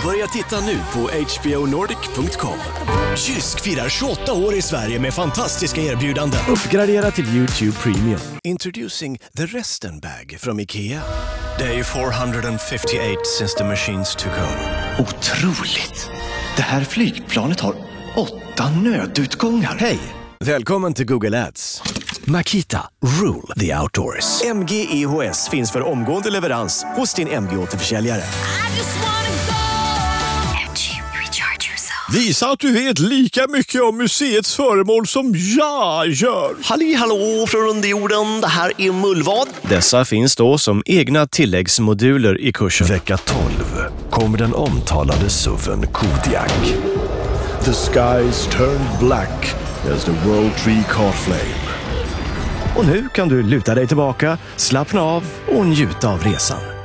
Börja titta nu på hbonordic.com. Jysk firar 28 år i Sverige med fantastiska erbjudanden. Uppgradera till YouTube Premium. Introducing the Resten Bag from IKEA. Day 458 since the machines took over. Otroligt! Det här flygplanet har 8 nödutgångar. Hej! Välkommen till Google Ads. Makita, rule the outdoors. MG EHS finns för omgående leverans hos din MG-återförsäljare. Visa att du vet lika mycket om museets föremål som jag gör. Hallå från underjorden, det här är Mullvad. Dessa finns då som egna tilläggsmoduler i kursen. Vecka 12 kommer den omtalade SUVen Kodiaq. The skies turned black as the World Tree caught flame. Och nu kan du luta dig tillbaka, slappna av och njuta av resan.